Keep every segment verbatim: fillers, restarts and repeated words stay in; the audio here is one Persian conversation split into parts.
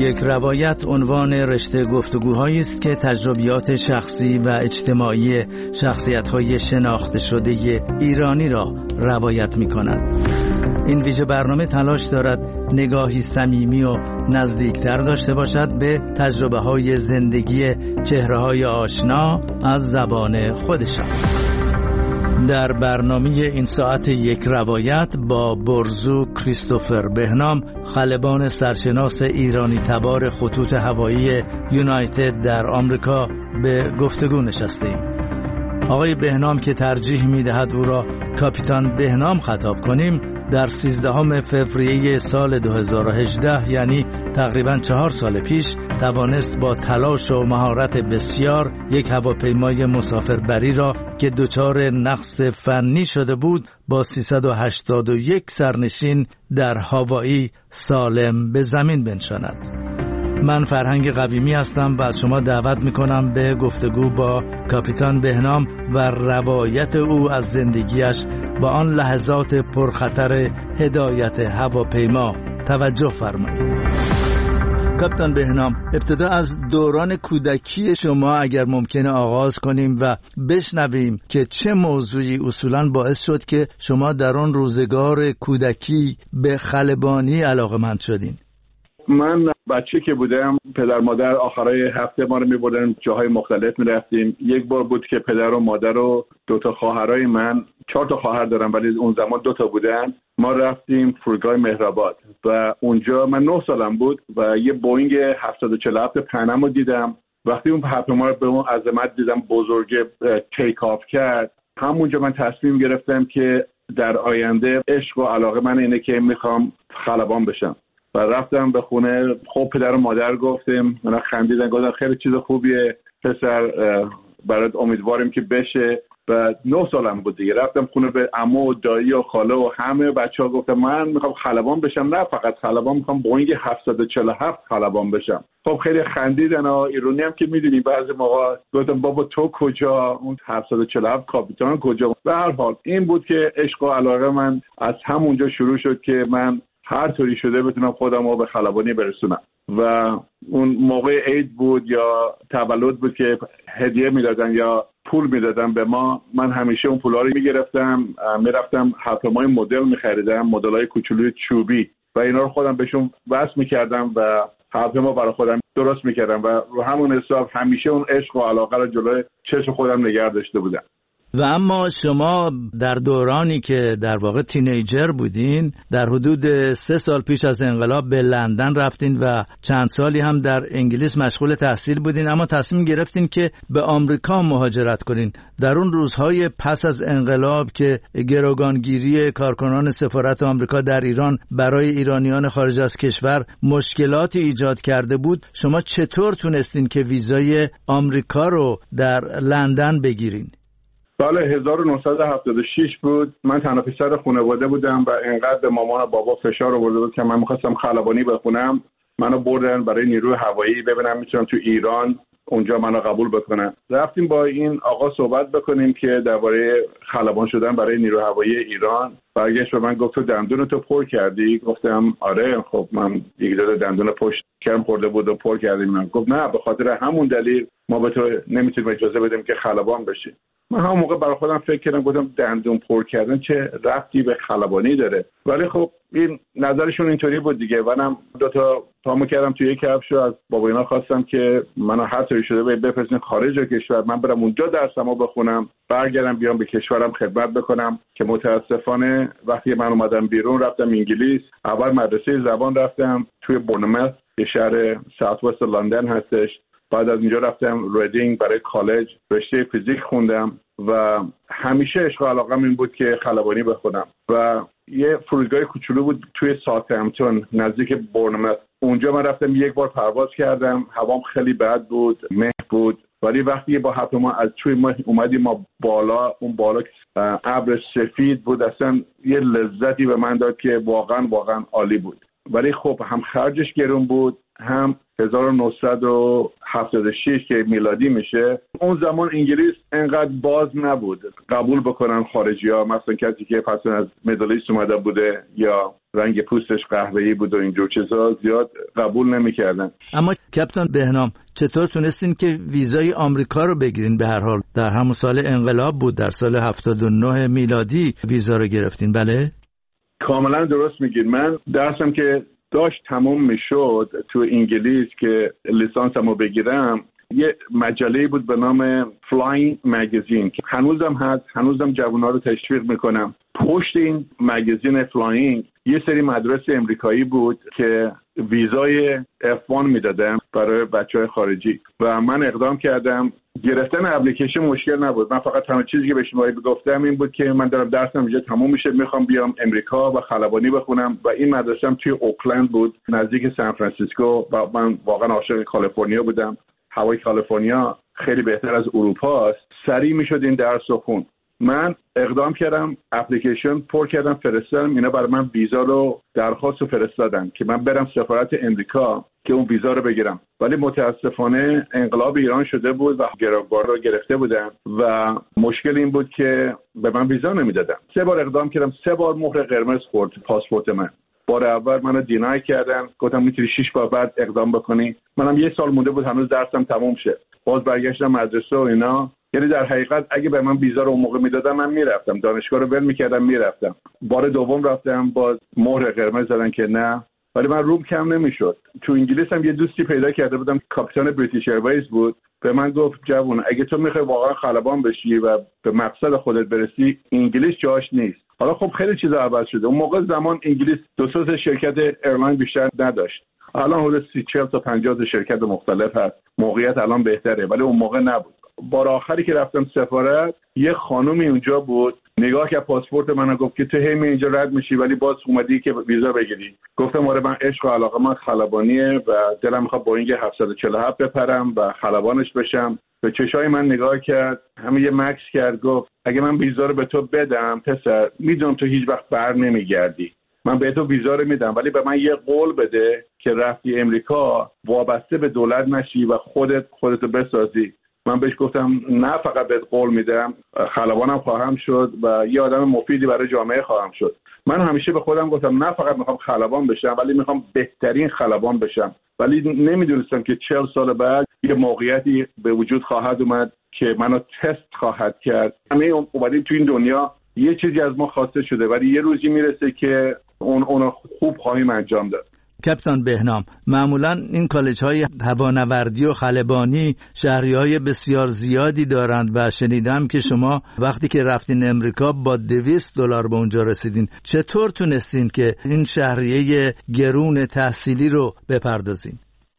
یک روایت عنوان رشته گفتگوهایی است که تجربیات شخصی و اجتماعی شخصیت‌های شناخته شده ایرانی را روایت می‌کند. این ویژه برنامه تلاش دارد نگاهی صمیمی و نزدیکتر داشته باشد به تجربه‌های زندگی چهره‌های آشنا از زبان خودشان. در برنامه این ساعت یک روایت با برزو کریستوفر بهنام، خلبان سرشناس ایرانی تبار خطوط هوایی یونایتد در آمریکا، به گفتگو نشستیم. آقای بهنام که ترجیح می‌دهد او را کاپیتان بهنام خطاب کنیم، در سیزدهم فوریه سال دو هزار و هجده، یعنی تقریباً چهار سال پیش، توانست با تلاش و مهارت بسیار یک هواپیمای مسافربری را که دچار نقص فنی شده بود با سیصد و هشتاد و یک سرنشین در هاوایی سالم به زمین بنشاند. من فرهنگ قویمی هستم و از شما دعوت میکنم به گفتگو با کاپیتان بهنام و روایت او از زندگیش با آن لحظات پرخطر هدایت هواپیما توجه فرمایید. کاپیتان بهنام، ابتدا از دوران کودکی شما اگر ممکنه آغاز کنیم و بشنویم که چه موضوعی اصولاً باعث شد که شما در آن روزگار کودکی به خلبانی علاقه‌مند شدین. من بچه که بودم پدر مادر آخرای هفته ما رو می‌بردن جاهای مختلف می‌رفتیم. یک بار بود که پدر و مادر و دو تا خواهرای من، چهار تا خواهر دارم ولی اون زمان دو تا بودن، ما رفتیم فرودگاه مهرآباد و اونجا من نه سالم بود و یه بوینگ هفتصد و چهل و هفت پنم رو دیدم. وقتی اون هواپیما رو به اون عظمت دیدم بزرگ تیک آف کرد، همونجا من تصمیم گرفتم که در آینده عشق و علاقه من اینه که میخوام خلبان بشم و رفتم به خونه. خب پدر و مادر گفتیم، اونا خندیدن، گفتن خیلی چیز خوبیه پسر، برات امیدواریم که بشه. و نه سالم بود دیگه. رفتم خونه به عمو و دایی و خاله و همه بچه‌ها، گفتم من میخوام خلبان بشم. نه فقط خلبان، میخوام بوینگ هفتصد و چهل و هفت خلبان بشم. خب خیلی خندیدن و ایرانی هم که میدونی بعضی موقع گفتم بابا تو کجا، اون هفتصد و چهل و هفت کاپیتان کجا. به هر حال این بود که عشق و علاقه من از همونجا شروع شد که من هر طوری شده بتونم خودم رو به خلبانی برسونم. و اون موقع عید بود یا تولد بود که هدیه میدادن یا پول میدادن به ما، من همیشه اون پولا رو میگرفتم، میرفتم هواپیمای مدل میخریدم، مدل‌های کوچولوی چوبی، و اینا رو خودم بهشون وصل میکردم و هواپیما برای خودم درست میکردم و رو همون حساب همیشه اون عشق و علاقه رو جلوی چشم خودم نگه داشته بودم. و اما شما در دورانی که در واقع تینیجر بودین، در حدود سه سال پیش از انقلاب به لندن رفتین و چند سالی هم در انگلیس مشغول تحصیل بودین، اما تصمیم گرفتین که به آمریکا مهاجرت کنین. در اون روزهای پس از انقلاب که گروگانگیری کارکنان سفارت آمریکا در ایران برای ایرانیان خارج از کشور مشکلاتی ایجاد کرده بود، شما چطور تونستین که ویزای آمریکا رو در لندن بگیرین؟ سال هزار و نهصد و هفتاد و شش بود. من تنها پسر خانواده بودم و اینقدر به مامان و بابا فشار آورده بود که من می‌خواستم خلبانی بخونم. منو بردن برای نیروی هوایی ببینم میتونم تو ایران اونجا منو قبول بکنن. رفتیم با این آقا صحبت بکنیم که درباره خلبان شدن برای نیروی هوایی ایران. برگشت به من گفت تو دندونتو پر کردی؟ گفتم آره. خب من دیگه دندون پشت کرم خورده بود و پر کردیم. من گفت نه، به خاطر همون دلیل ما به تو نمیتونیم اجازه بدیم که خلبان بشی. من همون موقع برای خودم فکر کردم، گفتم دندون پر کردن چه ربطی به خلبانی داره؟ ولی خب این نظرشون اینطوری بود دیگه. منم دو تا پامو کردم توی یک کفش و از بابا اینا خواستم که منو هر طوری شده بفرستین خارج کشور، من برم اونجا درسمو بخونم، برگردم بیام به کشورم خدمت بکنم. که متاسفانه وقتی من اومدم بیرون رفتم انگلیس. اول مدرسه زبان رفتم توی بورنموث که شهر ساوت وست لندن هستش. بعد از اینجا رفتم ریدینگ برای کالج، رشته فیزیک خوندم و همیشه عشق و علاقه‌م این بود که خلبانی بخونم. و یه فرودگاه کوچولو بود توی ساوثهمپتون نزدیک بورنموث. اونجا من رفتم یک بار پرواز کردم. هوام خیلی بد بود، مه بود، ولی وقتی با هواپیما از توی ما اومدیم ما بالا، اون بالا ابر سفید بود، اصلا یه لذتی به من داد که واقعا واقعا عالی بود. ولی خب هم خرجش گرون بود، هم هزار و نهصد و هفتاد و شش که میلادی میشه، اون زمان انگلیس انقدر باز نبود قبول بکنن خارجی ها، مثلا کسی که پس از مدل ایست اومده بوده یا رنگ پوستش قهوه‌ای بود و اینجور چیزا زیاد قبول نمی‌کردن. اما کاپیتان بهنام چطور تونستین که ویزای آمریکا رو بگیرین؟ به هر حال در همون سال انقلاب بود، در سال هفتاد و نه میلادی ویزا رو گرفتین. بله کاملا درست میگید. من درسم که داشت تموم میشد تو انگلیس که لیسانسمو بگیرم، یه مجله بود به نام فلاینگ مگزین که هنوزم هست، هنوزم جوان‌ها رو تشویق میکنم. پشت این مگزین فلاینگ یه سری مدرسه امریکایی بود که ویزای اف وان میدادن برای بچهای خارجی و من اقدام کردم. گرفتن اپلیکیشن مشکل نبود. من فقط تنها چیزی که به شما گفتم این بود که من دارم درسم اینجا تموم میشه، میخوام بیام امریکا و خلبانی بخونم و این مدرسه‌ام توی اوکلند بود نزدیک سان فرانسیسکو و من واقعا عاشق کالیفرنیا بودم. هوای کالیفرنیا خیلی بهتر از اروپا است. سریع میشد این درس رو خوند. من اقدام کردم، اپلیکیشن پر کردم، فرستادم. اینا برای من ویزا رو درخواست رو فرستادن که من برم سفارت امریکا که اون ویزا رو بگیرم. ولی متاسفانه انقلاب ایران شده بود و گروگان رو گرفته بودن و مشکل این بود که به من ویزا نمیدادن. سه بار اقدام کردم، سه بار مهر قرمز خورد پاسپورت من. بار اول منو دینای کردن، گفتم میتونی شش بار بعد اقدام بکنی. منم یه سال مونده بود هنوز درسم تموم شه. باز برگشتم مدرسه و اینا. یعنی در حقیقت اگه به من ویزا رو اون موقع میدادن من میرفتم، دانشگاه رو ول میکردم میرفتم. بار دوم رفتم باز مهر قرمز زدن که نه. ولی من روم کم نمیشد. تو انگلیس هم یه دوستی پیدا کرده بودم، کاپیتان بریتیش ایرویز بود. به من گفت جوون اگه تو میخوای واقعا خلبان بشی و به مقصد خودت برسی، انگلیس جاش نیست. حالا خب خیلی چیزا عوض شده. اون موقع زمان انگلیس دو سه شرکت ایرلاین بیشتر نداشت. الان حدود سی چهل تا پنجاه شرکت مختلف هست. موقعیت الان بهتره ولی اون موقع نبود. بار آخری که رفتم سفارت یه خانومی اونجا بود، نگاه که پاسپورت منو گفت که تو همین اینجا رد میشی ولی باز اومدی که ویزا بگیری. گفتم آره من عشق و علاقه من خلبانیه و دلم میخواد بوینگ هفتصد و چهل و هفت بپرم و خلبانش بشم. به چشای من نگاه کرد، همین یه مکس کرد، گفت اگه من ویزا رو به تو بدم پسر، میدونم تو هیچ وقت بر نمیگردی، من به تو ویزا رو میدم ولی به من یه قول بده که رفتی امریکا وابسته به دولت نشی و خودت خودتو بسازی. من بهش گفتم نه فقط بهت قول میدم، خلبانم خواهم شد و یه آدم مفیدی برای جامعه خواهم شد. من همیشه به خودم گفتم نه فقط میخوام خلبان بشم ولی میخوام بهترین خلبان بشم. ولی نمیدونستم که چهل سال بعد یه موقعیتی به وجود خواهد اومد که منو تست خواهد کرد. همه اومدیم تو این دنیا یه چیزی از ما خواسته شده ولی یه روزی میرسه که اون اون خوب خواهیم انجام داد. کاپیتان بهنام، معمولا این کالج های هوانوردی و خلبانی شهری های بسیار زیادی دارند و شنیدم که شما وقتی که رفتین امریکا با دویست دلار به اونجا رسیدین. چطور تونستین که این شهریه گرون تحصیلی رو بپردازین؟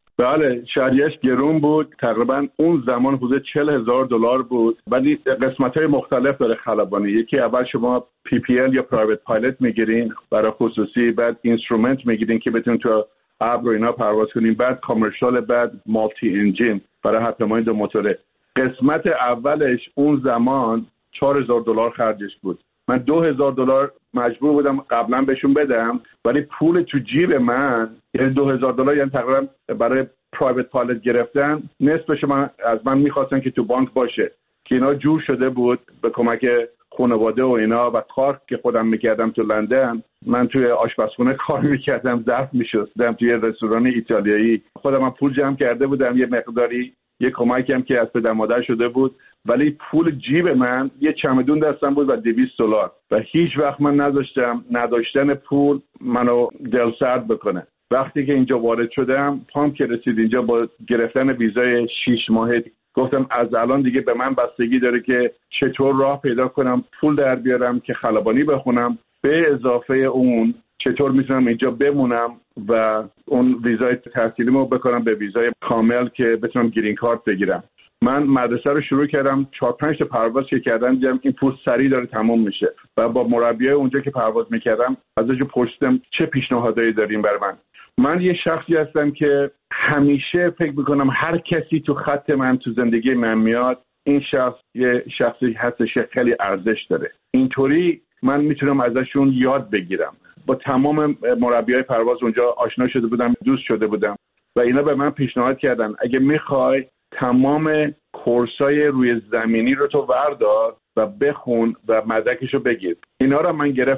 بله شهریه‌اش گرون بود، تقریبا اون زمان حدود چهل هزار دلار بود. ولی قسمت‌های مختلف داره خلبانی. یکی اول شما پی پی ال یا پرایوت پایلوت میگیرین برای خصوصی، بعد اینسترومنت میگیرین که بتونین تو ابر و اینا پرواز کنین، بعد کامرشال، بعد مالتی انجین برای هواپیمای دو موتوره. قسمت اولش اون زمان چهار هزار دلار خرجش بود. من دو هزار دلار مجبور بودم قبلا بهشون بدم ولی پول تو جیب من، یعنی دو هزار دلار، یعنی تقریبا برای پرایوت پایلوت گرفتن نصفش من از من میخواستن که تو بانک باشه که اینا جور شده بود به کمک خانواده و اینا و کار که خودم میکردم تو لندن. من توی آشپزخونه کار میکردم، ظرف میشستم توی رستوران ایتالیایی. خودم من پول جمع کرده بودم یه مقداری، یه کمکی هم که از پدر مادر شده بود، ولی پول جیب من یه چمدون دستم بود و دویست دلار و هیچ وقت من نذاشتم نداشتن پول منو دلسرد بکنه. وقتی که اینجا وارد شدم، پام که رسید اینجا با گرفتن ویزای شش ماهه، گفتم از الان دیگه به من بستگی داره که چطور راه پیدا کنم پول در بیارم که خلبانی بخونم، به اضافه اون چطور میتونم اینجا بمونم و اون ویزای تحصیلیمو بکنم به ویزای کامل که بتونم گرین کارت بگیرم. من مدرسه رو شروع کردم، چهار پنج تا پرواز که کردم دیدم این پول سریع داره تموم میشه و با مربیای اونجا که پرواز میکردم ازش پرسیدم چه پیشنهادایی دارین برای من. من یه شخصی هستم که همیشه فکر میکنم هر کسی تو خط من تو زندگی من میاد، این شخص یه شخصی هستش خیلی ارزش داره. اینطوری من میتونم ازشون یاد بگیرم. با تمام مربیای پرواز اونجا آشنا شده بودم، دوست شده بودم و اینا به من پیشنهاد کردن اگه میخوای تمام کورسای روی زمینی رو تو وردار و بخون و مدرکشو بگیر. اینا رو من گرفتم.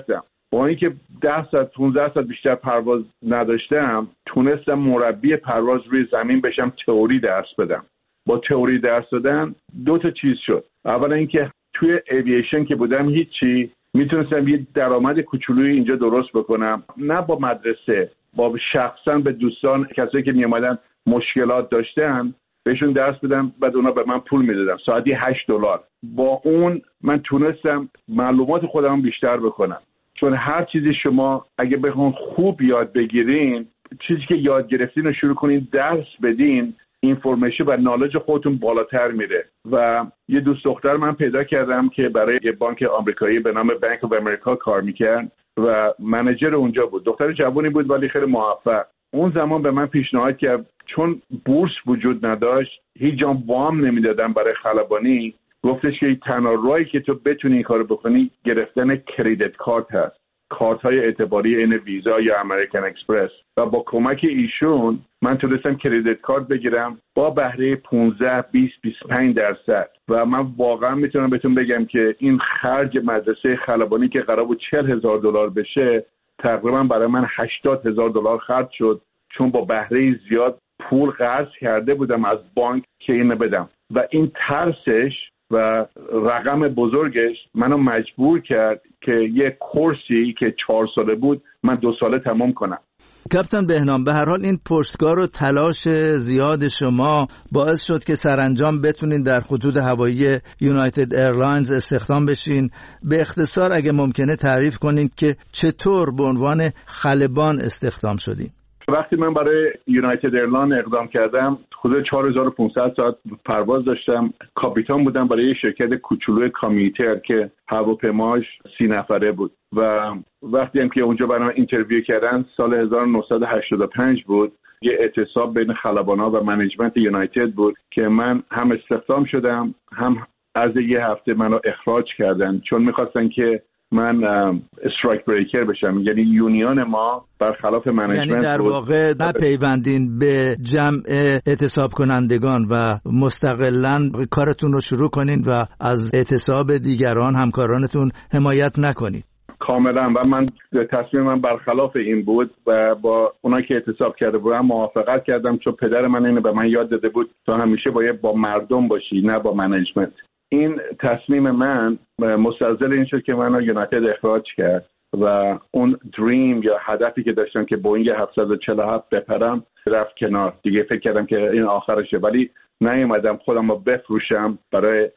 با اینکه ده ساعت پانزده ساعت بیشتر پرواز نداشتم، تونستم مربی پرواز روی زمین بشم، تئوری درس بدم. با تئوری درس دادن دو تا چیز شد. اولا اینکه توی ایوییشن که بودم هیچی، میتونستم یه درآمد کوچولویی اینجا درست بکنم، نه با مدرسه، با شخصا به دوستان کسایی که میومدن مشکلات داشتن بهشون درس بدم، بعد اونا به من پول میدادن، ساعتی هشت دلار. با اون من تونستم معلومات خودم بیشتر بکنم، چون هر چیزی شما اگه بخون خوب یاد بگیرین، چیزی که یاد گرفتین رو شروع کنین درس بدین، اینفورمیشن و نالج خودتون بالاتر میره. و یه دوست دختر من پیدا کردم که برای یه بانک آمریکایی به نام بانک آف امریکا کار میکرد و منیجر اونجا بود. دختر جوانی بود ولی خیلی موفق. اون زمان به من پیشنهاد کرد، چون بورس وجود نداشت، هیچ جا وام نمیدادن برای خلبانی، گفتش که تنها راهی که تو بتونی این کارو بکنی گرفتن کریدیت کارت هست، کارت های اعتباری این ویزا یا امریکن اکسپرس. و با کمک ایشون من تونستم کریدیت کارت بگیرم با بهره پانزده بیست بیست و پنج درصد. و من واقعا میتونم بهتون بگم که این خرج مدرسه خلبانی که قرار بود چهل هزار دلار بشه، تقریبا برای من هشتاد هزار دلار خرج شد، چون با بهره زیاد پول قرض کرده بودم از بانک که اینو بدم. و این ترسش و رقم بزرگش منو مجبور کرد که یه کورسی که چهار ساله بود من دو ساله تمام کنم. کاپیتان بهنام، به هر حال این پشتکار و تلاش زیاد شما باعث شد که سرانجام بتونین در خطوط هوایی یونایتد ایرلاینز استخدام بشین. به اختصار اگه ممکنه تعریف کنین که چطور به عنوان خلبان استخدام شدین؟ وقتی من برای یونایتد ایرلاین اقدام کردم، حدود چهار هزار و پانصد ساعت پرواز داشتم. کاپیتان بودم برای یه شرکت کوچولوی کامیوتر که هواپیماش سی نفره بود. و وقتی هم که اونجا برام اینترویو کردن، سال هزار و نهصد و هشتاد و پنج بود، یه اعتصاب بین خلبانا و منیجمنت یونایتد بود که من هم استخدام شدم، هم از یه هفته منو اخراج کردن، چون میخواستن که من استرایک بریکر بشم. یعنی یونیون ما برخلاف منیجمنت، یعنی در واقع نپیوندین به جمع اعتصاب کنندگان و مستقلاً کارتون رو شروع کنین و از اعتصاب دیگران همکارانتون حمایت نکنید. کاملا. و من تصمیم من برخلاف این بود و با اونا که اعتصاب کرده بودم موافقت کردم، چون پدر من اینو به من یاد داده بود تو همیشه باید با مردم باشی نه با منیجمنت. این تصمیم من مستلزم این شد که منو یونایتد اخراج کرد و اون دریم یا هدفی که داشتم که بوینگ هفتصد و چهل و هفت بپرم رفت کنار. دیگه فکر کردم که این آخرشه، ولی نیومدم خودم رو بفروشم برای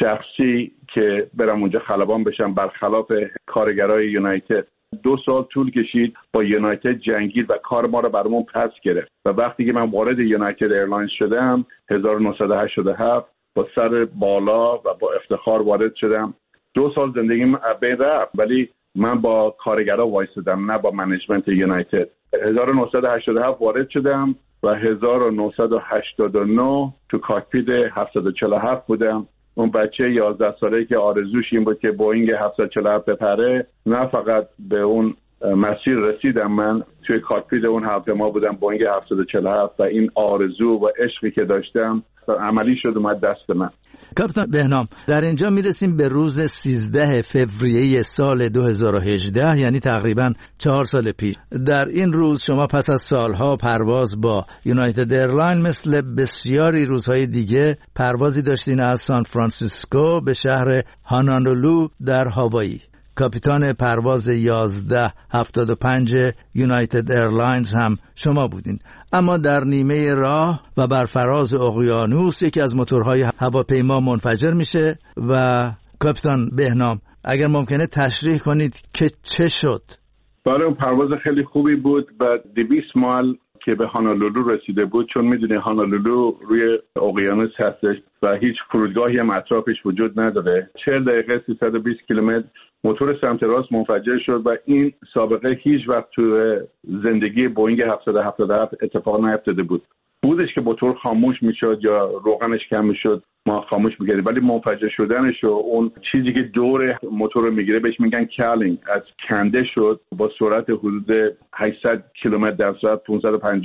شخصی که برم اونجا خلبان بشم برخلاف کارگرای یونایتد. دو سال طول کشید، با یونایتد جنگید و کار ما رو برامون پس گرفت. و وقتی که من وارد یونایتد ایرلاینز شدم هزار و نهصد و هشتاد و هفت، با سر بالا و با افتخار وارد شدم. دو سال زندگیم بین رفت، ولی من با کارگرها وایسادم نه با منیجمنت یونایتد. هزار و نهصد و هشتاد و هفت وارد شدم و هزار و نهصد و هشتاد و نه تو کاکپیت هفتصد و چهل و هفت بودم. اون بچه یازده ساله‌ای که آرزوش این بود که بوینگ هفتصد و چهل و هفت بپره، نه فقط به اون مسیر رسیدم، من توی کاکپیت اون هواپیما بودم بوینگ هفتصد و چهل و هفت و این آرزو و عشقی که داشتم عملی شد اومد دست من. کاپیتان بهنام، در اینجا میرسیم به روز سیزده فوریه سال دو هزار و هجده، یعنی تقریباً چهار سال پیش. در این روز شما پس از سالها پرواز با یونایتد ایرلاین مثل بسیاری روزهای دیگه پروازی داشتین از سان فرانسیسکو به شهر هانولولو در هاوایی. کاپیتان پرواز یازده هفتاد و پنج یونایتد ایرلاینز هم شما بودین. اما در نیمه راه و بر فراز اقیانوس یکی از موتورهای هواپیما منفجر میشه و کاپیتان بهنام اگر ممکنه تشریح کنید که چه شد؟ بله، اون پرواز خیلی خوبی بود و دویست مایل که به هانولولو رسیده بود، چون میدونی هانولولو روی اقیانوس هستش و هیچ فرودگاهی هم اطرافش وجود نداره. چهل دقیقه سیصد و بیست کیلومتر موتور سمت راست منفجر شد و این سابقه هیچ وقت تو زندگی بوینگ هفتصد و هفتاد و هفت اتفاق نیفتاده بود. بودش که موتور خاموش میشد یا روغنش کم میشد ما خاموش می‌کردیم، ولی منفجر شدنش و اون چیزی که دور موتور رو میگیره بهش میگن کالینگ، از کنده شد با سرعت حدود هشتصد کیلومتر در ساعت پانصد و پنجاه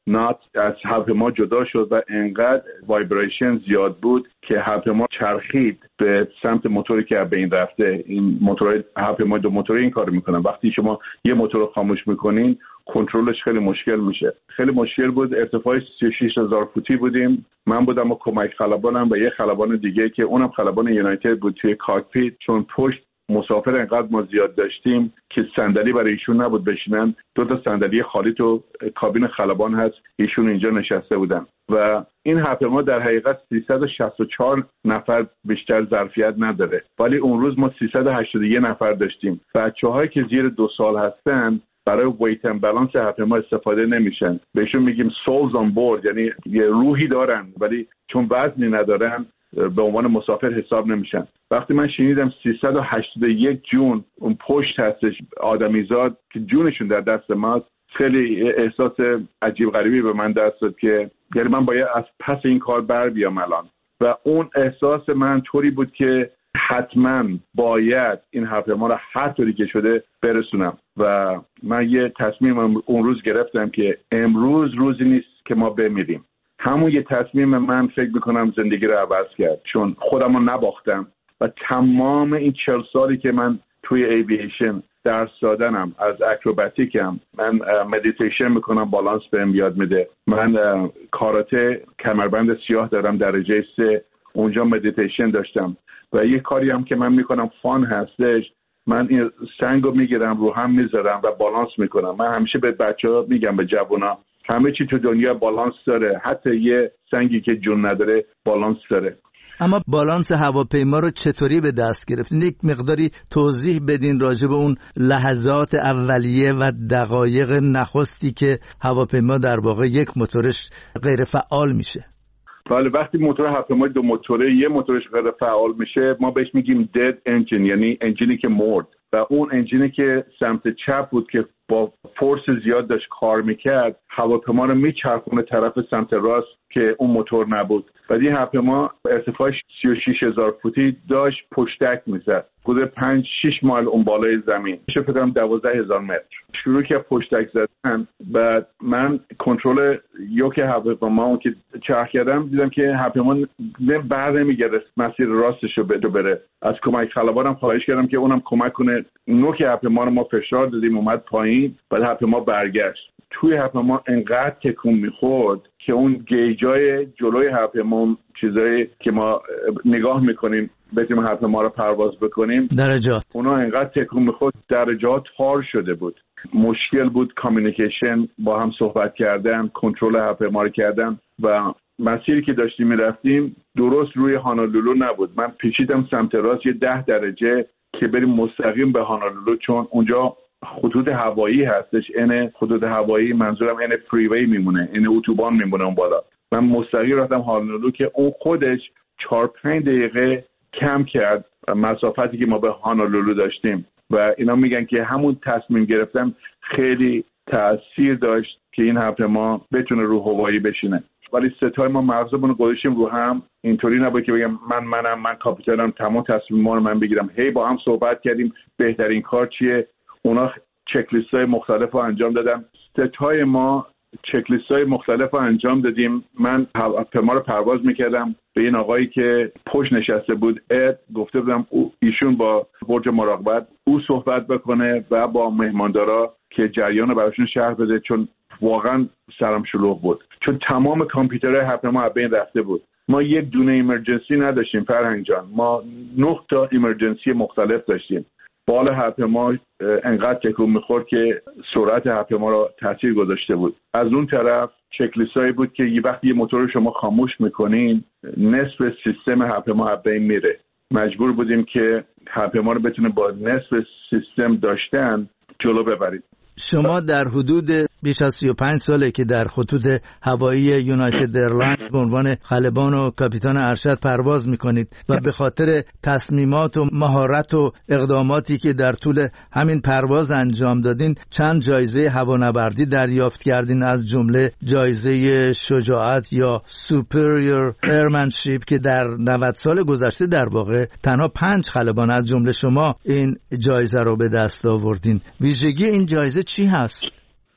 نات از هواپیما جدا شد و انقدر وایبریشن زیاد بود که هواپیما چرخید به سمت موتوری که بین رفته. این موتور هواپیما دو موتوری این کارو میکنن. وقتی شما یه موتور رو خاموش میکنین کنترلش خیلی مشکل میشه. خیلی مشکل بود. ارتفاع سی و شش هزار فوتی بودیم. من بودم و کمک خلبانم و یه خلبان دیگه که اونم خلبان یونایتد بود توی کاکپیت. چون پشت مسافر انقدر ما زیاد داشتیم که صندلی برای ایشون نبود بشینن، دو تا صندلی خالی تو کابین خلبان هست، ایشون اینجا نشسته بودن و این هواپیما در حقیقت سیصد و شصت و چهار نفر بیشتر ظرفیت نداره، ولی اون روز ما سیصد و هشتاد و یک نفر داشتیم. بچه‌هایی که زیر دو سال هستن برای ویت اند بالانس هواپیما استفاده نمیشن. بهشون میگیم سولز آن بورد، یعنی یه روحی دارن ولی چون وزنی ندارن به عنوان مسافر حساب نمیشن. وقتی من شنیدم سیصد و هشتاد و یک جون اون پشت هستش آدمیزاد که جونشون در دست ماست، خیلی احساس عجیب غریبی به من دست داد که یعنی من باید از پس این کار بر بیام الان. و اون احساس من طوری بود که حتما باید این هواپیما رو هر طوری که شده برسونم و من یه تصمیم اون روز گرفتم که امروز روزی نیست که ما بمیریم. همون یه تصمیم من فکر میکنم زندگی رو عوض کرد، چون خودم رو نباختم و تمام این چهل سالی که من توی ایوییشن درس دادنم، از اکروباتیکم، من مدیتیشن میکنم، بالانس بهم یاد میده. من کاراته کمربند سیاه دارم درجه سه، اونجا مدیتیشن داشتم و یه کاری هم که من میکنم فان هستش، من این سنگو میگیرم رو هم میذارم و بالانس میکنم. من همیشه به بچه‌ها میگم، به جوونا، همه چی تو دنیا بالانس داره، حتی یه سنگی که جون نداره بالانس داره. اما بالانس هواپیما رو چطوری به دست گرفتین؟ یک مقداری توضیح بدین راجع به اون لحظات اولیه و دقایق نخستی که هواپیما در واقع یک موتورش غیر فعال میشه. بله، وقتی موتور هواپیما دو موتوره یه موتورش غیر فعال میشه ما بهش میگیم dead engine، یعنی انجینی که مرد، و اون انجینی که سمت چپ بود که با فورس زیاد داشت کار میکرد هواپیما رو میچرخونه طرف سمت راست که اون موتور نبود. و این هواپیما ارتفاعش سی و شش هزار فوتی داشت، پشتک میزد حدود پنج شش مایل اون بالای زمین، میشه فکر کنم دوازده هزار متر. شروع که پشتک زدن و من کنترل یوک هواپیما اون که چرخ کردم دیدم که هواپیما بر نمیگرد مسیر راستش رو بره. از کمک خلبانم خواهش کردم که اونم کمک کنه. نوک هواپیما رو ما فشار دادیم اومد پایین، بعد هواپیما برگشت. توی هواپیما انقدر تکون میخورد که اون گیجای جلوی هواپیما، چیزایی که ما نگاه میکنیم بتونیم هواپیما رو پرواز بکنیم، درجات، اونا انقدر تکون میخورد درجات تار شده بود. مشکل بود کامیونیکیشن، با هم صحبت کردن، کنترل هواپیما رو کردن و مسیری که داشتیم میرفتیم درست روی هانولولو نبود. من پیچیدم سمت راست یه ده درجه که بریم مستقیم به هانولولو، چون اونجا خطوط هوایی هستش. این خطوط هوایی منظورم این فریوی میمونه، این اتوبان میمونه اون بالا. من مستقیم رفتم هانولولو که اون خودش چهار پنج دقیقه کم کرد مسافتی که ما به هانولولو داشتیم و اینا میگن که همون تصمیم گرفتم خیلی تأثیر داشت که این هواپیما بتونه رو هوایی بشینه. ولی ستای ما مغزمون رو گذاشتیم رو هم، اینطوری نبود که بگم من منم من کاپیتانم تمام تصمیم ما رو من بگیرم. هی با هم صحبت کردیم بهترین کار چیه. اونا چک لیست های مختلف رو انجام دادن. ستای ما چک لیست های مختلف رو انجام دادیم. من هواپیما رو پرواز میکردم به این آقایی که پشت نشسته بود، اد گفته بودم ایشون با برج مراقبت او صحبت بکنه و با مهماندارا که جریان رو براشون شرح بده، چون واقعا سرم شلوغ بود، چون تمام کامپیوترهای هواپیما از بین رفته بود. ما یک دونه ایمرجنسی نداشتیم فرهنگ جان، ما نه تا ایمرجنسی مختلف داشتیم. بال هواپیما انقدر تکون میخورد که سرعت هواپیما رو تاثیر گذاشته بود. از اون طرف چک لیستایی بود که یه وقتی یه موتور رو شما خاموش میکنین نصف سیستم هواپیما از بین میره. مجبور بودیم که هواپیما رو بتونه با نصف سیستم داشتن جلو ببرید. شما در حدود بیش از سی و پنج ساله که در خطوط هوایی یونایتد ایرلاینز به عنوان خلبان و کاپیتان ارشد پرواز میکنید و به خاطر تصمیمات و مهارت و اقداماتی که در طول همین پرواز انجام دادین چند جایزه هوانوردی دریافت کردین، از جمله جایزه شجاعت یا سوپریور ایرمنشیپ که در نود سال گذشته در واقع تنها پنج خلبان از جمله شما این جایزه رو به دست آوردین. ویژگی این جایزه چی هست؟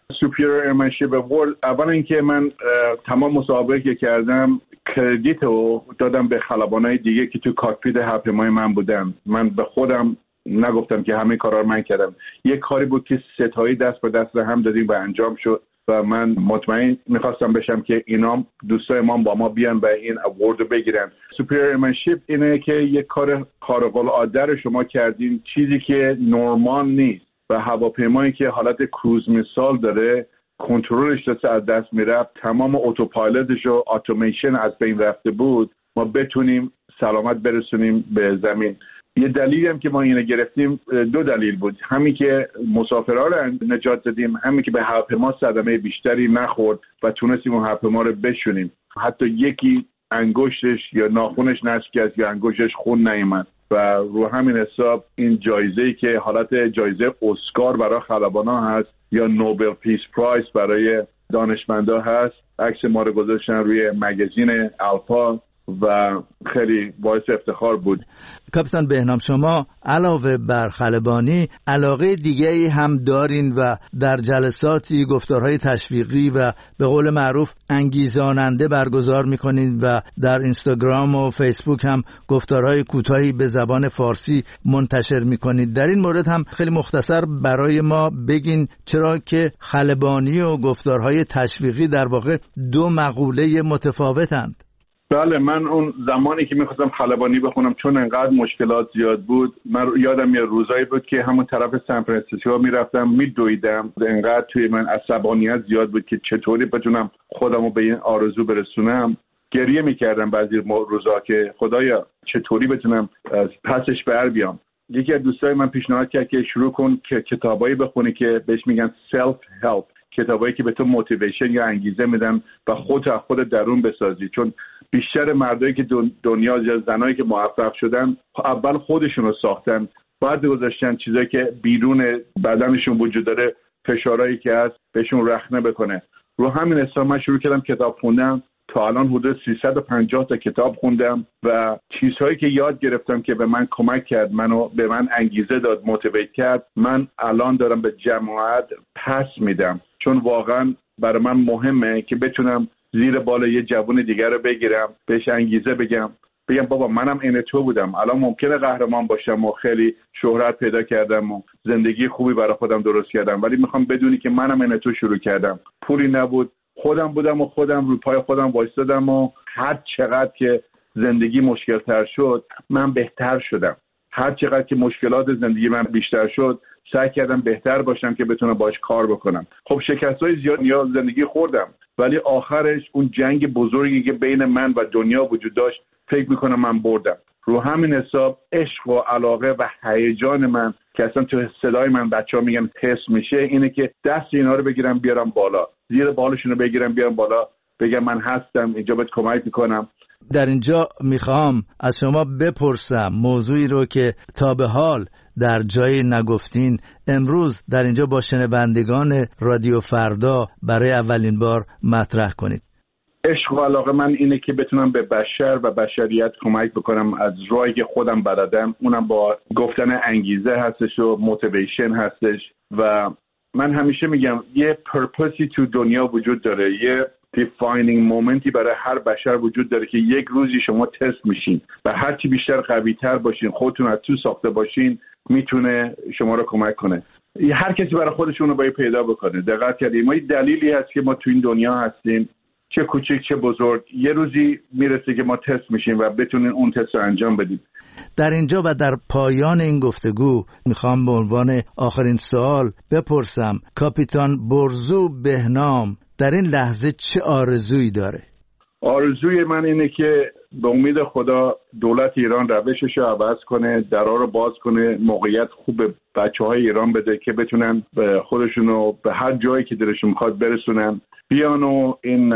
سوپریور ایرمنشیپ اوارد، اولا اینکه من تمام مسابقه که کردم کردیت رو دادم به خلبانای دیگه که تو کاکپیت هواپیمای من بودن. من به خودم نگفتم که همه کارا رو من کردم. یک کاری بود که ستایی دست به دست هم دادیم و انجام شد و من مطمئن میخواستم بشم که اینا دوستای ما با ما بیان و این اوارد رو بگیرن. سوپریور ایرمنشیپ اینه که یک کار خارق العاده رو شما کردین، چیزی که نورمال نیست و هواپیمایی که حالت کروز مثال داره کنترلش دست از دست میرفت، تمام اتوپایلوتش و اتوماسیون از بین رفته بود، ما بتونیم سلامت برسونیم به زمین. یه دلیلی هم که ما اینو گرفتیم دو دلیل بود، همین که مسافرها رو نجات دادیم، همین که به هواپیما صدمه بیشتری نخورد و تونستیم اون هواپیما رو بشونیم. حتی یکی انگشتش یا ناخنش نشکست یا انگشتش خون نیامد و رو همین حساب این جایزه‌ای که حالت جایزه اسکار برای خلبانا هست یا نوبل پیس پرایز برای دانشمندا هست، عکس ما رو گذاشتن روی مگزین الفا و خیلی باعث افتخار بود. کاپیتان بهنام، شما علاوه بر خلبانی علاقه دیگه‌ای هم دارین و در جلساتی گفتارهای تشویقی و به قول معروف انگیزاننده برگزار می‌کنید و در اینستاگرام و فیسبوک هم گفتارهای کوتاهی به زبان فارسی منتشر می‌کنید. در این مورد هم خیلی مختصر برای ما بگین، چرا که خلبانی و گفتارهای تشویقی در واقع دو مقوله متفاوتند. بله، من اون زمانی که میخواستم خلبانی بخونم چون انقدر مشکلات زیاد بود، من یادم یه روزایی بود که همون طرف سان فرانسیسکو میرفتم میدویدم، انقدر توی من عصبانیت زیاد بود که چطوری بتونم خودمو به این آرزو برسونم. گریه میکردم بعضی روزا که خدایا چطوری بتونم از پسش بر بیام. یکی از دوستای من پیشنهاد کرد که شروع کن که کتابایی بخونی که بهش میگن سلف هلپ، کتابایی که به تو موتیویشن یا انگیزه میدن و خودت از خودت درون بسازی. چون بیشتر مردایی که دنیا یا زنایی که موفق شدن اول خودشون رو ساختن، بعد گذاشتن چیزایی که بیرون بدنشون وجود داره، فشارهایی که هست بهشون رخنه بکنه. رو همین حساب من شروع کردم کتاب خوندم، تا الان حدود سیصد و پنجاه تا کتاب خوندم و چیزهایی که یاد گرفتم که به من کمک کرد، منو به من انگیزه داد، موتیویت کرد، من الان دارم به جماعت پس میدم. چون واقعا برای من مهمه که بتونم زیر بال یه جوون دیگر رو بگیرم، بهش انگیزه بگم، بگم بابا منم این تو بودم، الان ممکنه قهرمان باشم و خیلی شهرت پیدا کردم و زندگی خوبی برای خودم درست کردم، ولی میخوام بدونی که منم این تو شروع کردم، پولی نبود، خودم بودم و خودم رو پای خودم وایسادم و هر چقدر که زندگی مشکل تر شد من بهتر شدم. هر چقدر که مشکلات زندگی من بیشتر شد سعی کردم بهتر باشم که بتونم باش کار بکنم. خب شکست‌های زیاد یا زندگی خوردم، ولی آخرش اون جنگ بزرگی که بین من و دنیا وجود داشت فکر میکنم من بردم. رو همین حساب عشق و علاقه و هیجان من که اصلا تو صدای من بچه‌ها میگن حس میشه، اینه که دست اینا رو بگیرم بیارم بالا، زیر بالشون رو بگیرم بیارم بالا، بگم من هستم اینجا، بهت کمک میکنم. در اینجا میخوام از شما بپرسم موضوعی رو که تا به حال در جای نگفتین، امروز در اینجا با شنوندگان رادیو فردا برای اولین بار مطرح کنید. عشق و علاقه من اینه که بتونم به بشر و بشریت کمک بکنم از راهی که خودم بلدم، اونم با گفتن انگیزه هستش و موتیویشن هستش. و من همیشه میگم یه پرپسی تو دنیا وجود داره، یه defining مومنتی برای هر بشر وجود داره که یک روزی شما تست میشین و هرچی بیشتر قوی تر باشین، خودتون از تو ساخته باشین، میتونه شما رو کمک کنه. هر کسی برای خودشون رو باید پیدا بکنه. دقت کردیم ما یه دلیلی هست که ما تو این دنیا هستیم، چه کوچیک چه بزرگ، یه روزی میرسه که ما تست میشیم و بتونین اون تست رو انجام بدیم. در اینجا و در پایان این گفتگو میخوام به عنوان آخرین سوال بپرسم کاپیتان برزو بهنام در این لحظه چه آرزویی داره؟ آرزوی من اینه که به امید خدا دولت ایران روشش رو عوض کنه، درها رو باز کنه، موقعیت خوب به بچه‌های ایران بده که بتونن به خودشونو به هر جایی که دلشون میخواد برسونن، بیان و این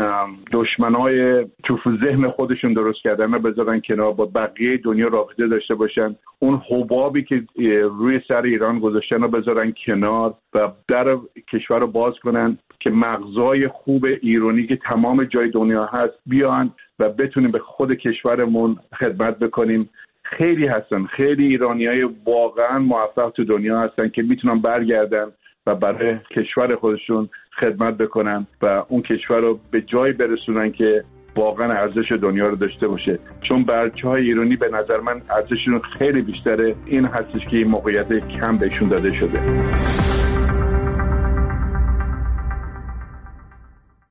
دشمنای تو ذهن خودشون درست کردن رو بذارن کنار، با بقیه دنیا رابطه داشته باشن، اون حبابی که روی سر ایران گذاشتن رو بذارن کنار و در کشور رو باز کنن که مغزای خوب ایرانی که تمام جای دنیا هست بیان و بتونیم به خود کشورمون خدمت بکنیم. خیلی هستن، خیلی ایرانیای واقعا موفق تو دنیا هستن که میتونن برگردن و برای کشور خودشون خدمت بکنن و اون کشور رو به جایی برسونن که واقعا ارزش دنیا رو داشته باشه. چون بچه‌های ایرانی به نظر من ارزششون خیلی بیشتره، این هستش که این موقعیت کم بهشون داده شده.